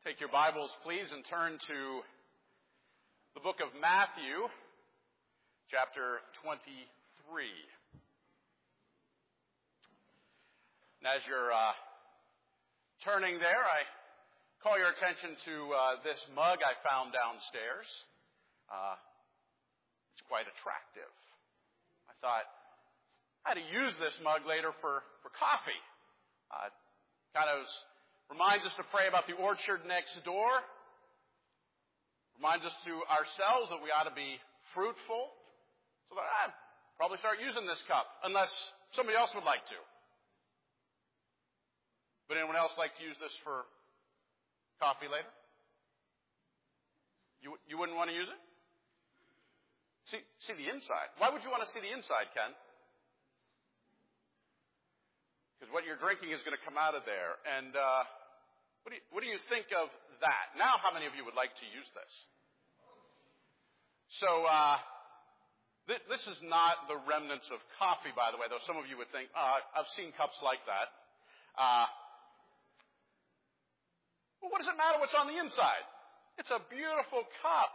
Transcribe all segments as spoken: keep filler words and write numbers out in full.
Take your Bibles, please, and turn to the book of Matthew, chapter twenty-three. And as you're uh, turning there, I call your attention to uh, this mug I found downstairs. Uh, it's quite attractive. I thought I had to use this mug later for, for coffee. Uh, kind of reminds us to pray about the orchard next door. Reminds us to ourselves that we ought to be fruitful. So that I'd probably start using this cup, unless somebody else would like to. Would anyone else like to use this for coffee later? You you wouldn't want to use it? See see the inside. Why would you want to see the inside, Ken? Because what you're drinking is going to come out of there. And uh, what do you, what do you think of that? Now, how many of you would like to use this? So uh, th- this is not the remnants of coffee, by the way, though some of you would think, uh, I've seen cups like that. Uh, well, what does it matter what's on the inside? It's a beautiful cup.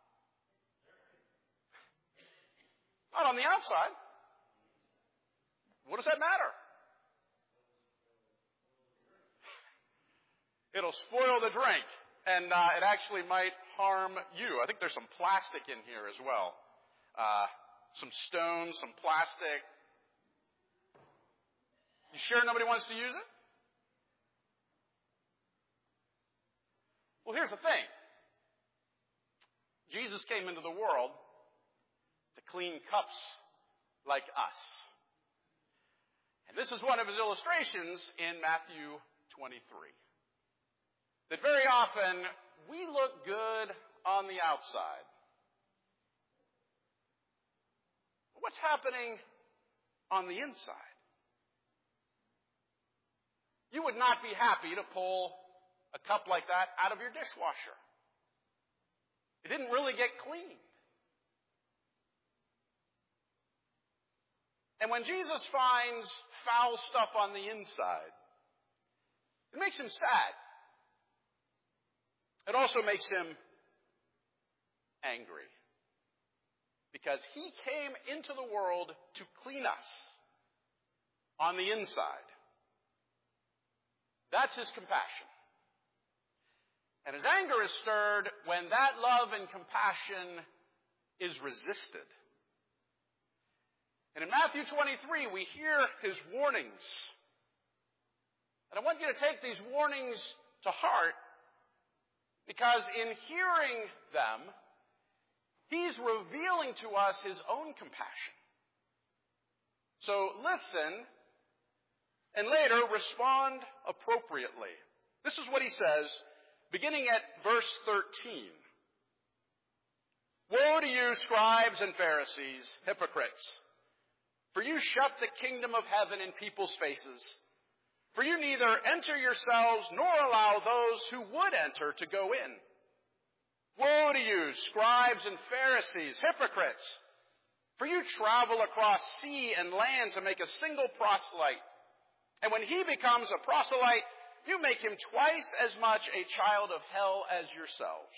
Not on the outside. What does that matter? It'll spoil the drink, and uh, it actually might harm you. I think there's some plastic in here as well. Uh, some stones, some plastic. You sure nobody wants to use it? Well, here's the thing. Jesus came into the world to clean cups like us. And this is one of his illustrations in Matthew twenty-three. That very often, we look good on the outside. What's happening on the inside? You would not be happy to pull a cup like that out of your dishwasher. It didn't really get cleaned. And when Jesus finds foul stuff on the inside, it makes him sad. It also makes him angry. Because he came into the world to clean us on the inside. That's his compassion. And his anger is stirred when that love and compassion is resisted. And in Matthew twenty-three, we hear his warnings. And I want you to take these warnings to heart, because in hearing them, he's revealing to us his own compassion. So listen, and later respond appropriately. This is what he says, beginning at verse thirteen. Woe to you, scribes and Pharisees, hypocrites! For you shut the kingdom of heaven in people's faces. For you neither enter yourselves nor allow those who would enter to go in. Woe to you, scribes and Pharisees, hypocrites! For you travel across sea and land to make a single proselyte. And when he becomes a proselyte, you make him twice as much a child of hell as yourselves.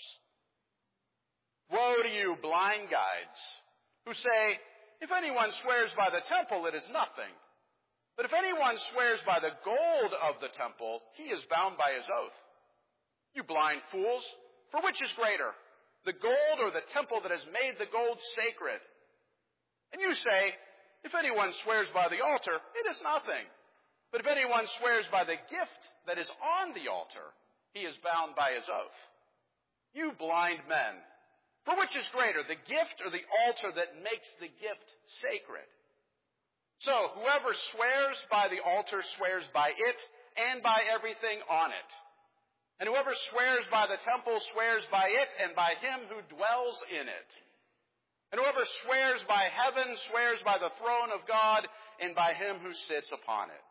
Woe to you, blind guides, who say, if anyone swears by the temple, it is nothing. But if anyone swears by the gold of the temple, he is bound by his oath. You blind fools, for which is greater, the gold or the temple that has made the gold sacred? And you say, if anyone swears by the altar, it is nothing. But if anyone swears by the gift that is on the altar, he is bound by his oath. You blind men, for which is greater, the gift or the altar that makes the gift sacred? So, whoever swears by the altar swears by it and by everything on it. And whoever swears by the temple swears by it and by him who dwells in it. And whoever swears by heaven swears by the throne of God and by him who sits upon it.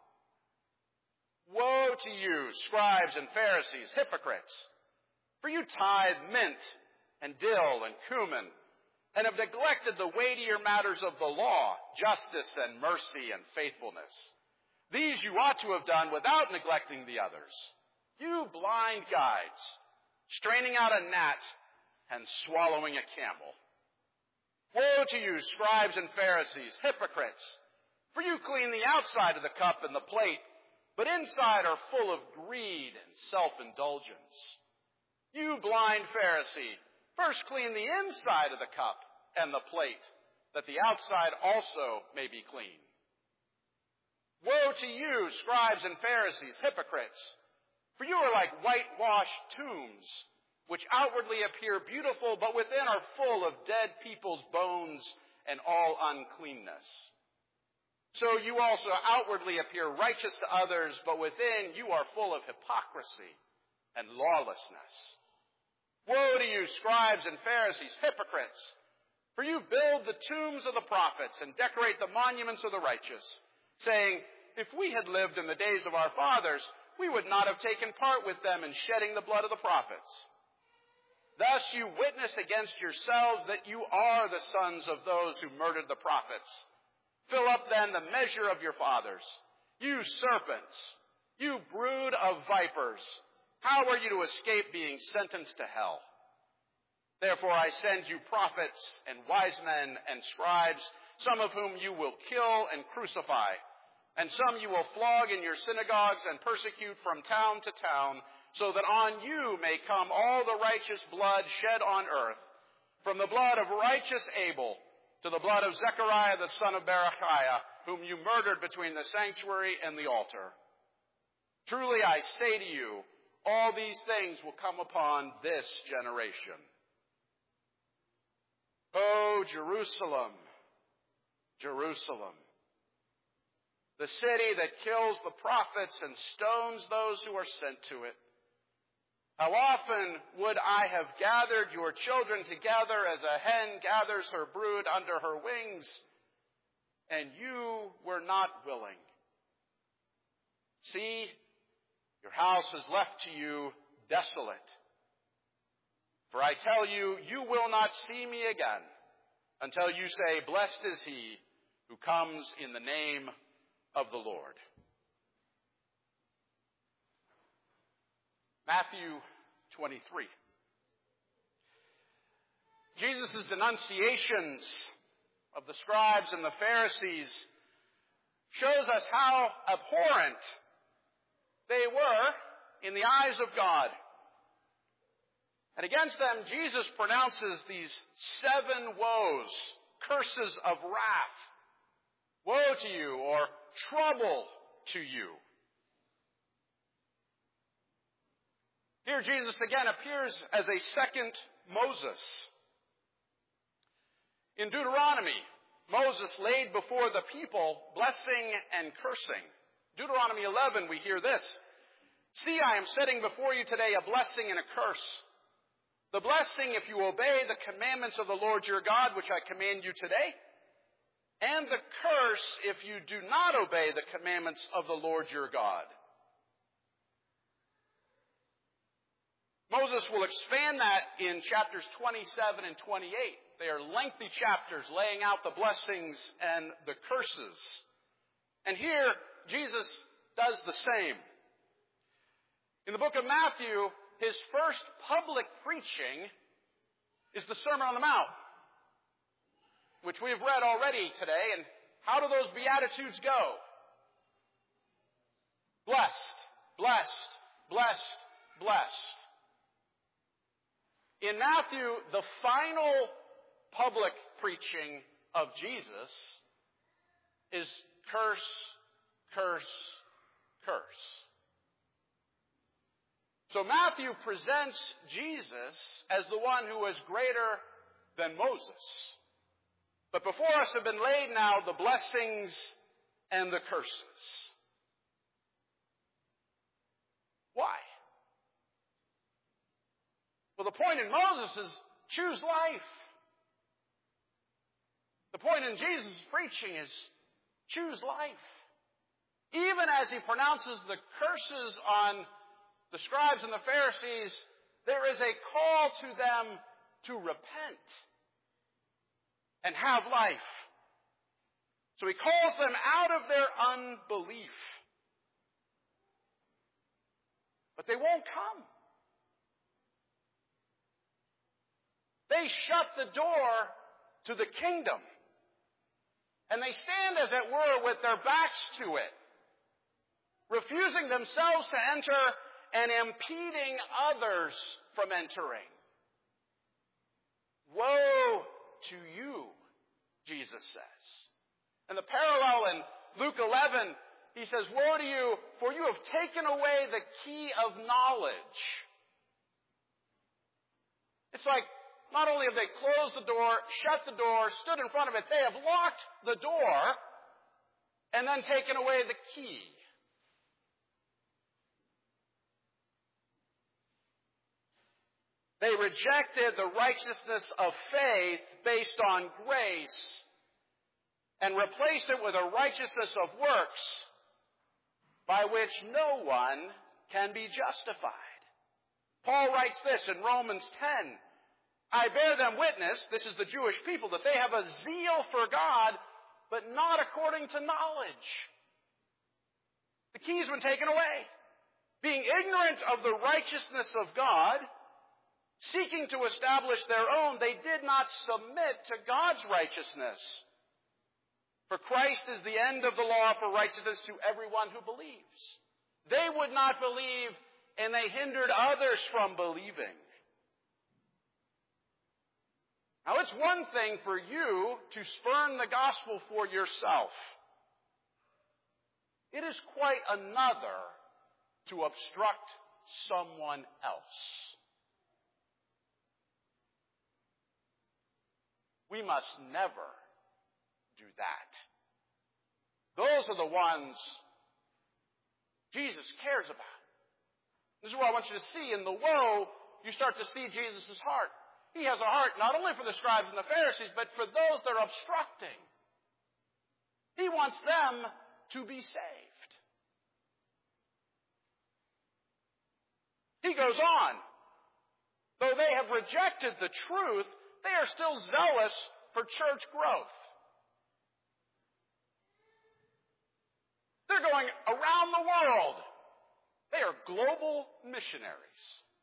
Woe to you, scribes and Pharisees, hypocrites! For you tithe mint and dill and cumin, and have neglected the weightier matters of the law, justice and mercy and faithfulness. These you ought to have done without neglecting the others. You blind guides, straining out a gnat and swallowing a camel. Woe to you, scribes and Pharisees, hypocrites! For you clean the outside of the cup and the plate, but inside are full of greed and self-indulgence. You blind Pharisee, first clean the inside of the cup and the plate, that the outside also may be clean. Woe to you, scribes and Pharisees, hypocrites! For you are like whitewashed tombs, which outwardly appear beautiful, but within are full of dead people's bones and all uncleanness. So you also outwardly appear righteous to others, but within you are full of hypocrisy and lawlessness. Woe to you, scribes and Pharisees, hypocrites! For you build the tombs of the prophets and decorate the monuments of the righteous, saying, if we had lived in the days of our fathers, we would not have taken part with them in shedding the blood of the prophets. Thus you witness against yourselves that you are the sons of those who murdered the prophets. Fill up then the measure of your fathers. You serpents, you brood of vipers, how are you to escape being sentenced to hell? Therefore I send you prophets and wise men and scribes, some of whom you will kill and crucify, and some you will flog in your synagogues and persecute from town to town, so that on you may come all the righteous blood shed on earth, from the blood of righteous Abel to the blood of Zechariah the son of Berechiah, whom you murdered between the sanctuary and the altar. Truly I say to you, all these things will come upon this generation. O Jerusalem, Jerusalem, the city that kills the prophets and stones those who are sent to it. How often would I have gathered your children together as a hen gathers her brood under her wings, and you were not willing. See, your house is left to you desolate. For I tell you, you will not see me again until you say, blessed is he who comes in the name of the Lord. Matthew twenty-three. Jesus' denunciations of the scribes and the Pharisees shows us how abhorrent they were in the eyes of God. And against them, Jesus pronounces these seven woes, curses of wrath. Woe to you, or trouble to you. Here Jesus again appears as a second Moses. In Deuteronomy, Moses laid before the people blessing and cursing. Deuteronomy eleven, we hear this. See, I am setting before you today a blessing and a curse. The blessing if you obey the commandments of the Lord your God, which I command you today. And the curse if you do not obey the commandments of the Lord your God. Moses will expand that in chapters twenty-seven and twenty-eight. They are lengthy chapters laying out the blessings and the curses. And here, Jesus does the same. In the book of Matthew, his first public preaching is the Sermon on the Mount, which we have read already today. And how do those Beatitudes go? Blessed, blessed, blessed, blessed. In Matthew, the final public preaching of Jesus is curse, curse, curse. So Matthew presents Jesus as the one who is greater than Moses. But before us have been laid now the blessings and the curses. Why? Well, the point in Moses is choose life. The point in Jesus' preaching is choose life. Even as he pronounces the curses on the scribes and the Pharisees, there is a call to them to repent and have life. So he calls them out of their unbelief. But they won't come. They shut the door to the kingdom. And they stand, as it were, with their backs to it, refusing themselves to enter and impeding others from entering. Woe to you, Jesus says. And the parallel in Luke eleven, he says, woe to you, for you have taken away the key of knowledge. It's like, not only have they closed the door, shut the door, stood in front of it, they have locked the door and then taken away the key. They rejected the righteousness of faith based on grace and replaced it with a righteousness of works by which no one can be justified. Paul writes this in Romans ten. I bear them witness, this is the Jewish people, that they have a zeal for God, but not according to knowledge. The key's been taken away. Being ignorant of the righteousness of God, seeking to establish their own, they did not submit to God's righteousness. For Christ is the end of the law for righteousness to everyone who believes. They would not believe, and they hindered others from believing. Now, it's one thing for you to spurn the gospel for yourself. It is quite another to obstruct someone else. We must never do that. Those are the ones Jesus cares about. This is what I want you to see. In the woe, you start to see Jesus' heart. He has a heart not only for the scribes and the Pharisees, but for those that are obstructing. He wants them to be saved. He goes on. Though they have rejected the truth, they are still zealous for church growth. They're going around the world. They are global missionaries.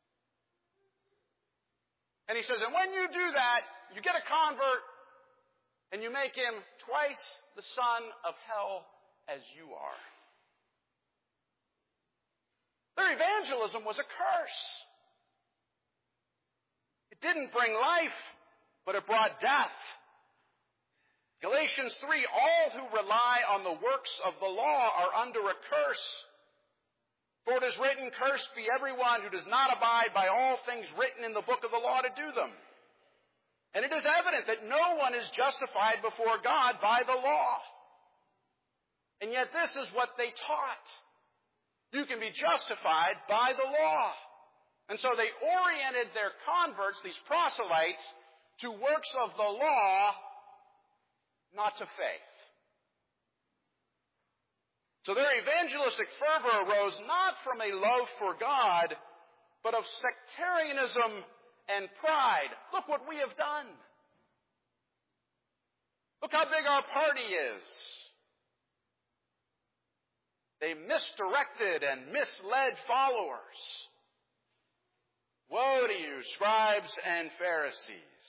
And he says, and when you do that, you get a convert, and you make him twice the son of hell as you are. Their evangelism was a curse. It didn't bring life, but it brought death. Galatians three, all who rely on the works of the law are under a curse. For it is written, cursed be everyone who does not abide by all things written in the book of the law to do them. And it is evident that no one is justified before God by the law. And yet this is what they taught. You can be justified by the law. And so they oriented their converts, these proselytes, to works of the law, not to faith. So their evangelistic fervor arose not from a love for God, but of sectarianism and pride. Look what we have done. Look how big our party is. They misdirected and misled followers. Woe to you, scribes and Pharisees.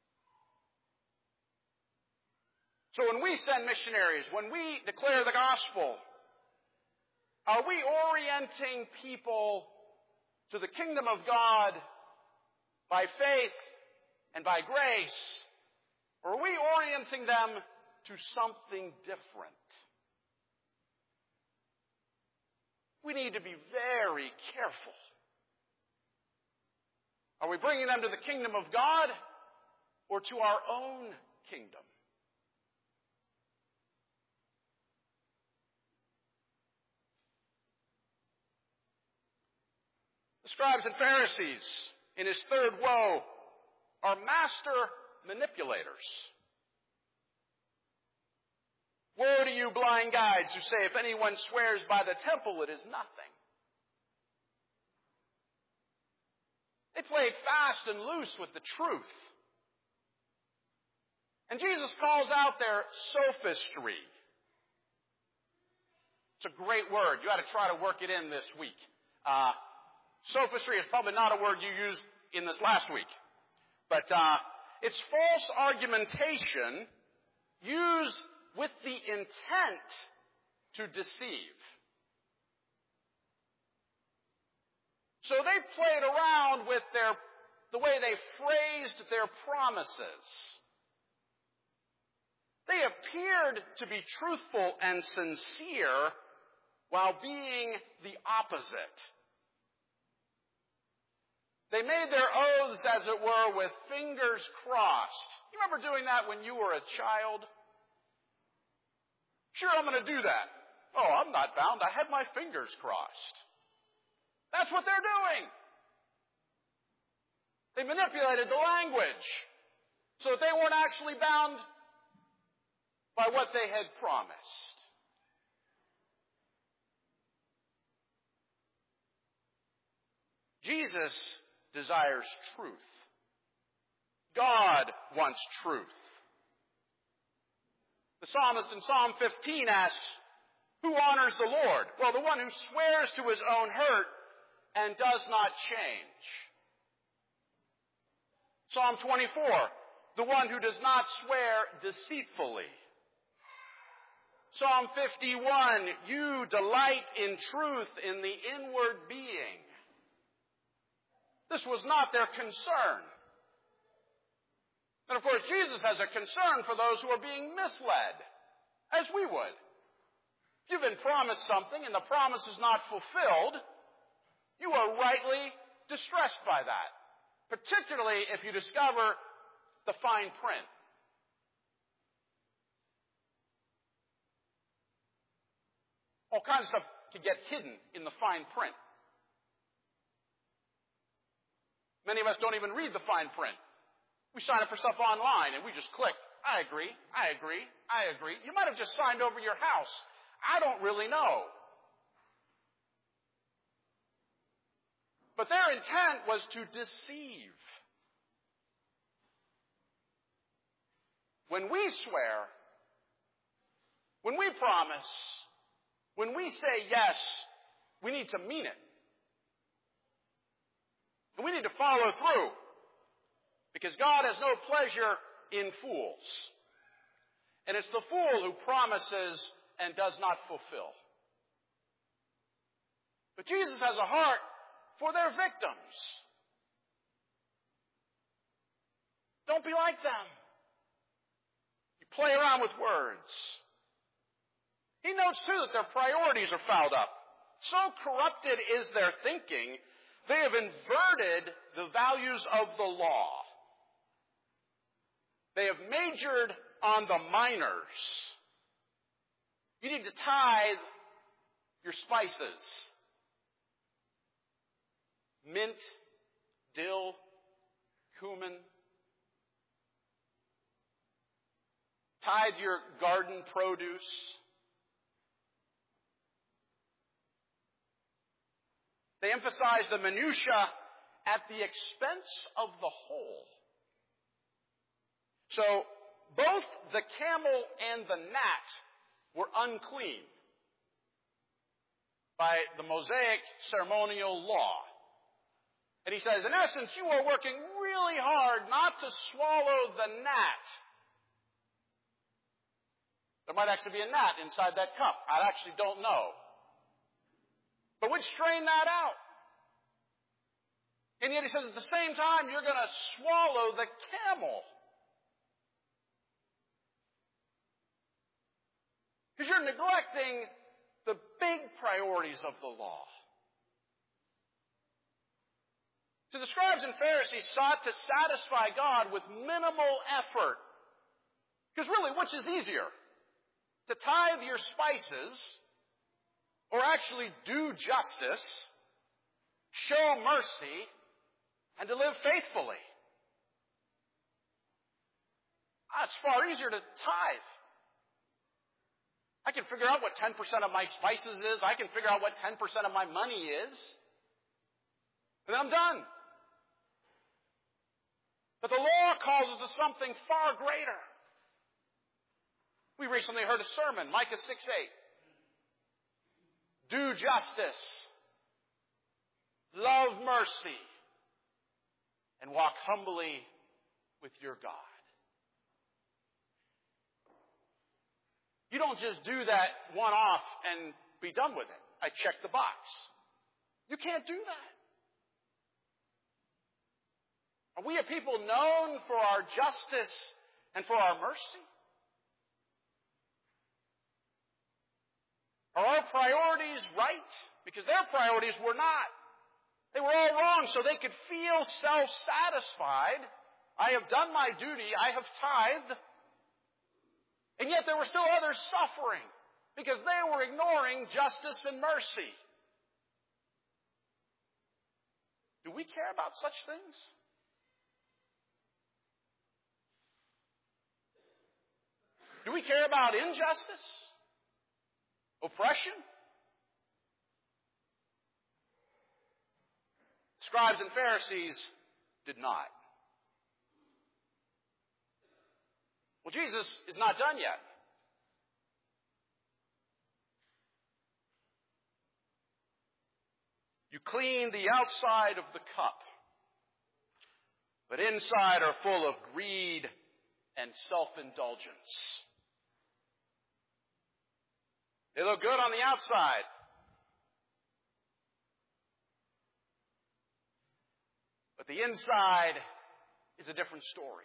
So when we send missionaries, when we declare the gospel, are we orienting people to the kingdom of God by faith and by grace? Or are we orienting them to something different? We need to be very careful. Are we bringing them to the kingdom of God or to our own kingdom? The scribes and Pharisees, in his third woe, are master manipulators. Woe to you, blind guides, who say, if anyone swears by the temple, it is nothing. They played fast and loose with the truth. And Jesus calls out their sophistry. It's a great word. You ought to try to work it in this week. Uh, sophistry is probably not a word you used in this last week. But uh, it's false argumentation used with the intent to deceive. So they played around with their the way they phrased their promises. They appeared to be truthful and sincere while being the opposite. They made their oaths, as it were, with fingers crossed. You remember doing that when you were a child? Sure, I'm going to do that. Oh, I'm not bound. I had my fingers crossed. That's what they're doing. They manipulated the language so that they weren't actually bound by what they had promised. Jesus desires truth. God wants truth. The psalmist in Psalm fifteen asks, who honors the Lord? Well, the one who swears to his own hurt and does not change. Psalm twenty-four, the one who does not swear deceitfully. Psalm fifty-one, you delight in truth in the inward being. This was not their concern. And of course, Jesus has a concern for those who are being misled, as we would. If you've been promised something and the promise is not fulfilled, you are rightly distressed by that, particularly if you discover the fine print. All kinds of stuff can get hidden in the fine print. Many of us don't even read the fine print. We sign up for stuff online and we just click, I agree, I agree, I agree. You might have just signed over your house. I don't really know. But their intent was to deceive. When we swear, when we promise, when we say yes, we need to mean it. And we need to follow through. Because God has no pleasure in fools. And it's the fool who promises and does not fulfill. But Jesus has a heart for their victims. Don't be like them. You play around with words. He notes, too, that their priorities are fouled up. So corrupted is their thinking, they have inverted the values of the law. They have majored on the minors. You need to tithe your spices. Mint, dill, cumin. Tithe your garden produce. They emphasize the minutia at the expense of the whole. So, both the camel and the gnat were unclean by the Mosaic ceremonial law. And he says, in essence, you are working really hard not to swallow the gnat. There might actually be a gnat inside that cup. I actually don't know. But we'd strain that out. And yet he says, at the same time, you're going to swallow the camel. Because you're neglecting the big priorities of the law. So the scribes and Pharisees sought to satisfy God with minimal effort. Because really, which is easier? To tithe your spices, or actually do justice, show mercy, and to live faithfully? Ah, it's far easier to tithe. I can figure out what ten percent of my spices is. I can figure out what ten percent of my money is. And I'm done. But the law calls us to something far greater. We recently heard a sermon, Micah six eight. Do justice, love mercy, and walk humbly with your God. You don't just do that one-off and be done with it. I check the box. You can't do that. Are we a people known for our justice and for our mercy? Are our priorities right? Because their priorities were not. They were all wrong, so they could feel self-satisfied. I have done my duty. I have tithed. And yet there were still others suffering because they were ignoring justice and mercy. Do we care about such things? Do we care about injustice? Oppression? Scribes and Pharisees did not. Well, Jesus is not done yet. You clean the outside of the cup, but inside are full of greed and self-indulgence. They look good on the outside, but the inside is a different story.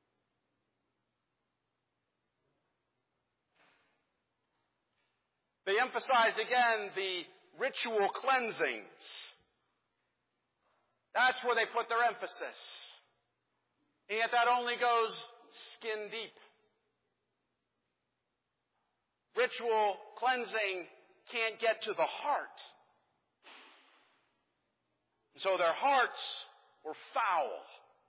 They emphasize again the ritual cleansings. That's where they put their emphasis. And yet that only goes skin deep. Ritual cleansing can't get to the heart. So their hearts were foul.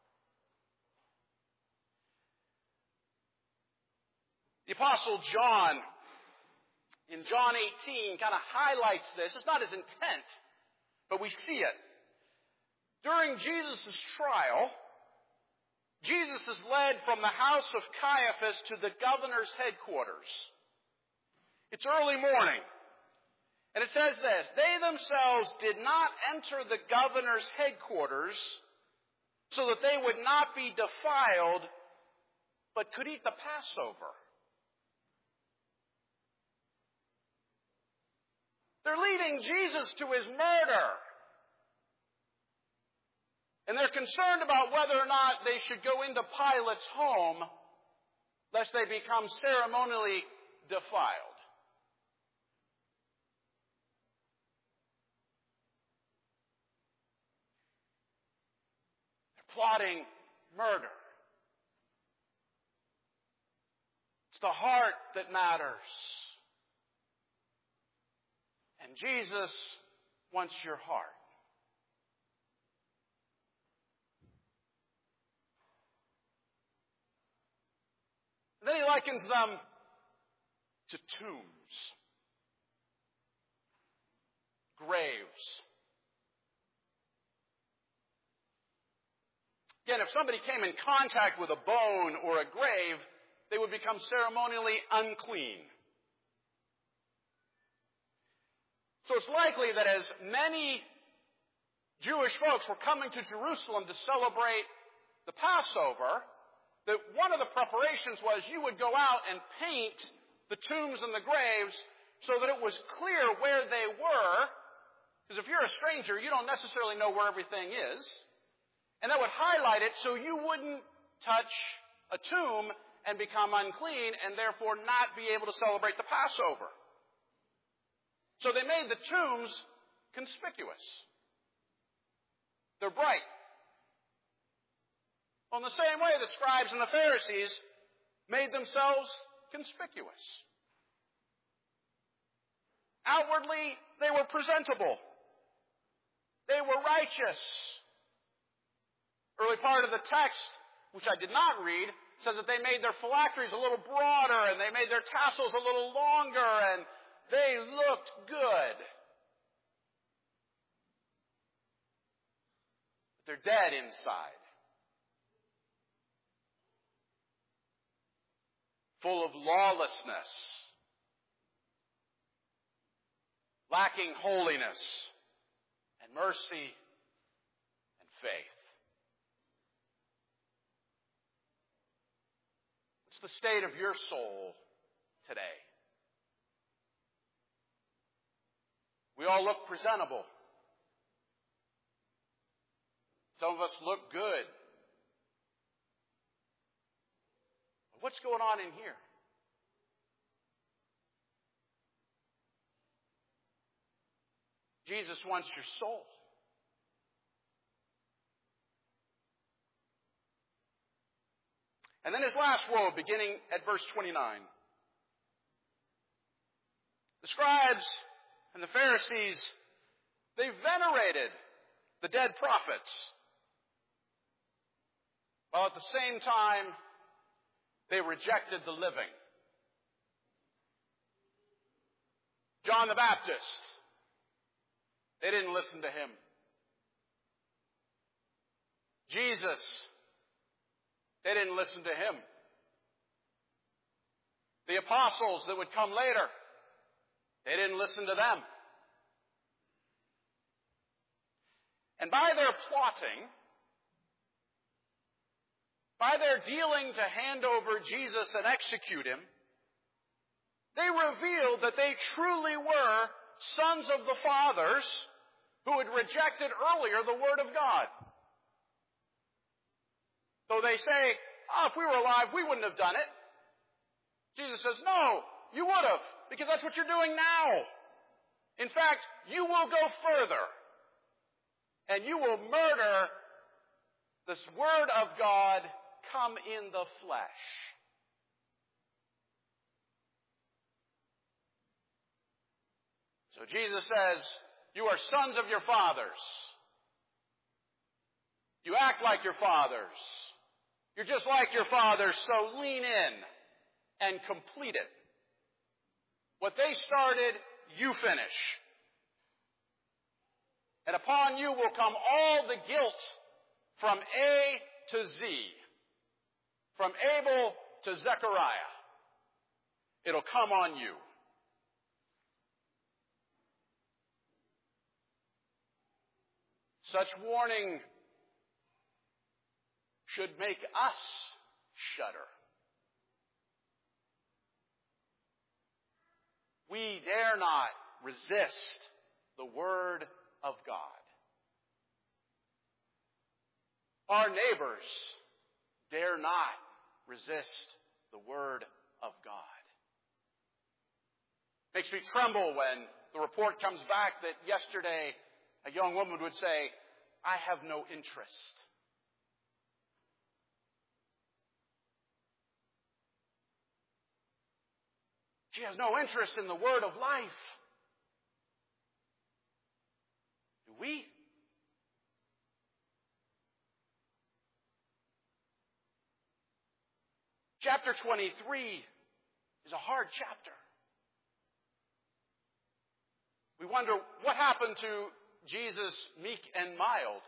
The Apostle John, in John eighteen, kind of highlights this. It's not his intent, but we see it. During Jesus' trial, Jesus is led from the house of Caiaphas to the governor's headquarters. It's early morning. And it says this, they themselves did not enter the governor's headquarters so that they would not be defiled, but could eat the Passover. They're leading Jesus to his murder. And they're concerned about whether or not they should go into Pilate's home, lest they become ceremonially defiled. They're plotting murder. It's the heart that matters. And Jesus wants your heart. Then he likens them to tombs, graves. Again, if somebody came in contact with a bone or a grave, they would become ceremonially unclean. So it's likely that as many Jewish folks were coming to Jerusalem to celebrate the Passover, that one of the preparations was you would go out and paint the tombs and the graves so that it was clear where they were. Because if you're a stranger, you don't necessarily know where everything is. And that would highlight it so you wouldn't touch a tomb and become unclean and therefore not be able to celebrate the Passover. So they made the tombs conspicuous. They're bright. Well, in the same way, the scribes and the Pharisees made themselves conspicuous. Outwardly, they were presentable. They were righteous. Early part of the text, which I did not read, says that they made their phylacteries a little broader and they made their tassels a little longer and they looked good. But they're dead inside. Full of lawlessness, lacking holiness and mercy and faith. What's the state of your soul today? We all look presentable. Some of us look good. What's going on in here? Jesus wants your soul. And then his last woe, beginning at verse twenty-nine. The scribes and the Pharisees, they venerated the dead prophets, while at the same time, they rejected the living. John the Baptist, they didn't listen to him. Jesus, they didn't listen to him. The apostles that would come later, they didn't listen to them. And by their plotting, by their dealing to hand over Jesus and execute him, they revealed that they truly were sons of the fathers who had rejected earlier the Word of God. Though they say, oh, if we were alive, we wouldn't have done it. Jesus says, no, you would have, because that's what you're doing now. In fact, you will go further, and you will murder this Word of God come in the flesh. So Jesus says, you are sons of your fathers. You act like your fathers. You're just like your fathers, so lean in and complete it. What they started, you finish. And upon you will come all the guilt from A to Z. From Abel to Zechariah. It'll come on you. Such warning should make us shudder. We dare not resist the Word of God. Our neighbors dare not resist the Word of God. Makes me tremble when the report comes back that yesterday a young woman would say, I have no interest. She has no interest in the Word of life. Do we? Chapter twenty-three is a hard chapter. We wonder what happened to Jesus, meek and mild.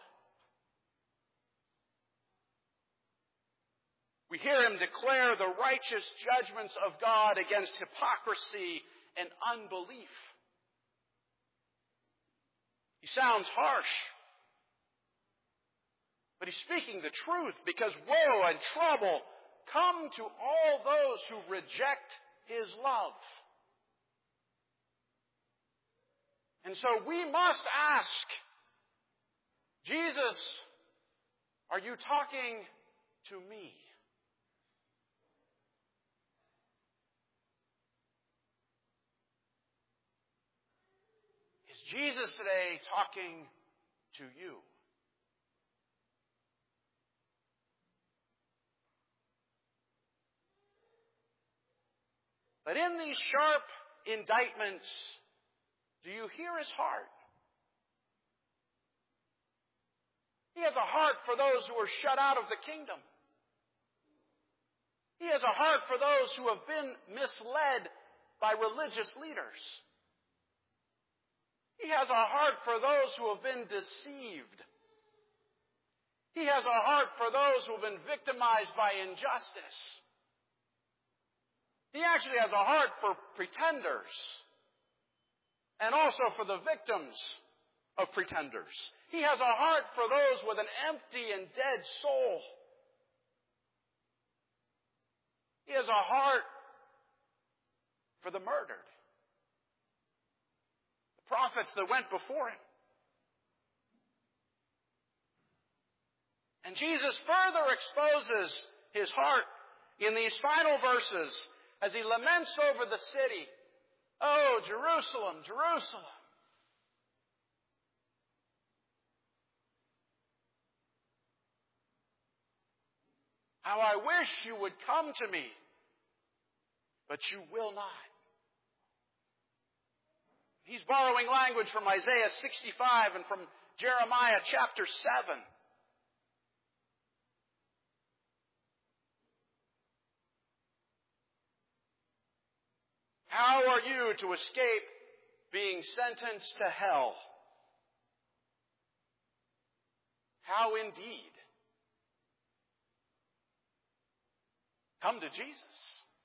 We hear him declare the righteous judgments of God against hypocrisy and unbelief. He sounds harsh, but he's speaking the truth, because woe and trouble come to all those who reject his love. And so we must ask, Jesus, are you talking to me? Is Jesus today talking to you? But in these sharp indictments, do you hear his heart? He has a heart for those who are shut out of the kingdom. He has a heart for those who have been misled by religious leaders. He has a heart for those who have been deceived. He has a heart for those who have been victimized by injustice. He actually has a heart for pretenders. And also for the victims of pretenders. He has a heart for those with an empty and dead soul. He He has a heart for the murdered. The prophets that went before him. And Jesus further exposes his heart in these final verses as he laments over the city. Oh, Jerusalem, Jerusalem. How I wish you would come to me, but you will not. He's borrowing language from Isaiah sixty-five and from Jeremiah chapter seven. How are you to escape being sentenced to hell? How indeed? Come to Jesus.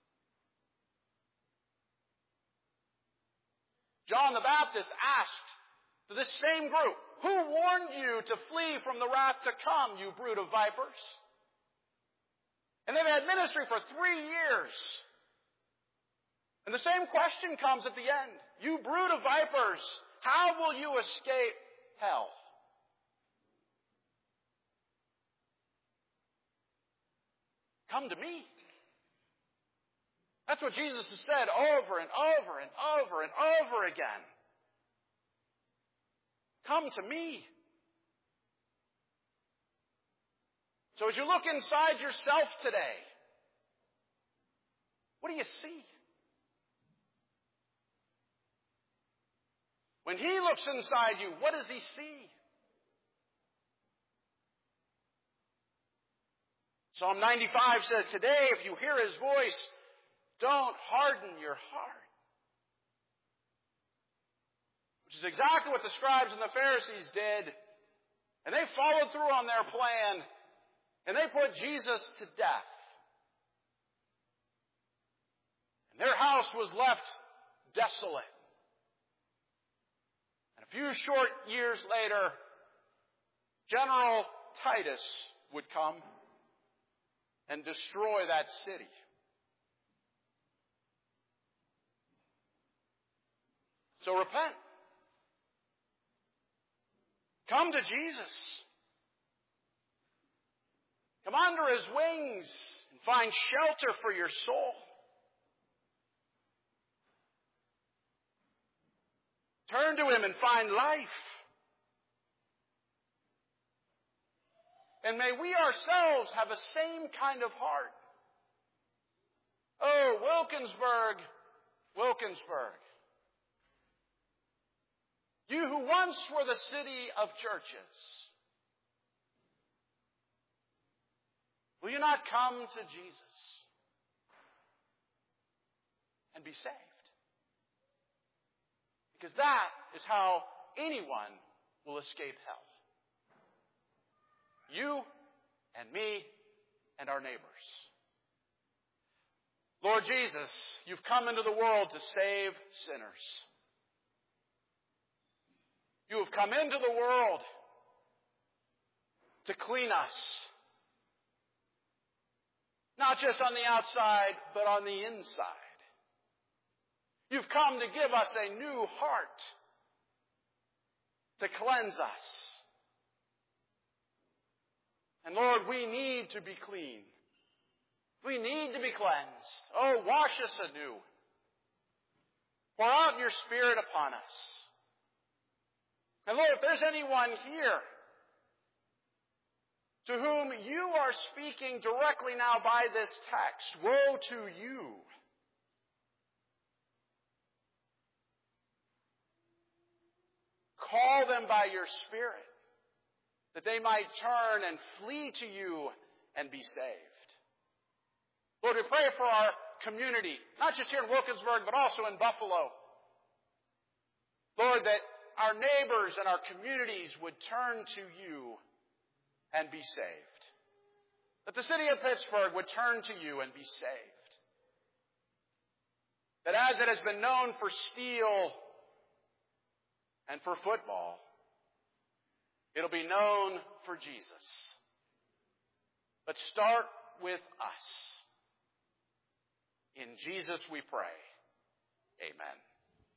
John the Baptist asked to this same group, who warned you to flee from the wrath to come, you brood of vipers? And they've had ministry for three years. And the same question comes at the end. You brood of vipers, how will you escape hell? Come to me. That's what Jesus has said over and over and over and over again. Come to me. So as you look inside yourself today, what do you see? When he looks inside you, what does he see? Psalm ninety-five says, today, if you hear his voice, don't harden your heart. Which is exactly what the scribes and the Pharisees did. And they followed through on their plan. And they put Jesus to death. And their house was left desolate. And a few short years later, General Titus would come and destroy that city. So repent. Come to Jesus. Come under his wings and find shelter for your soul. Turn to him and find life. And may we ourselves have the same kind of heart. Oh, Wilkinsburg, Wilkinsburg. You who once were the city of churches, will you not come to Jesus and be saved? Because that is how anyone will escape hell. You and me and our neighbors. Lord Jesus, you've come into the world to save sinners. You have come into the world to clean us. Not just on the outside, but on the inside. You've come to give us a new heart to cleanse us. And Lord, we need to be clean. We need to be cleansed. Oh, wash us anew. Pour out your Spirit upon us. And Lord, if there's anyone here to whom you are speaking directly now by this text, woe to you. Call them by your Spirit, that they might turn and flee to you and be saved. Lord, we pray for our community, not just here in Wilkinsburg, but also in Buffalo. Lord, that our neighbors and our communities would turn to you and be saved. That the city of Pittsburgh would turn to you and be saved. That as it has been known for steel and for football, it'll be known for Jesus. But start with us. In Jesus we pray. Amen.